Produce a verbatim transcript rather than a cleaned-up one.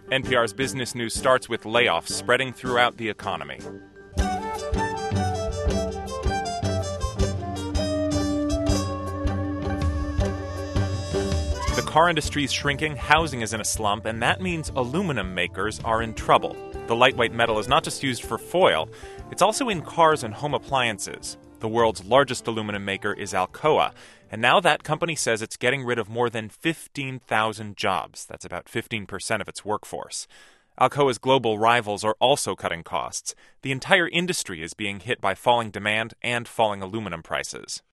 N P R's business news starts with layoffs spreading throughout the economy. The car industry is shrinking, housing is in a slump, and that means aluminum makers are in trouble. The lightweight metal is not just used for foil, it's also in cars and home appliances. The world's largest aluminum maker is Alcoa, and now that company says it's getting rid of more than fifteen thousand jobs. That's about fifteen percent of its workforce. Alcoa's global rivals are also cutting costs. The entire industry is being hit by falling demand and falling aluminum prices.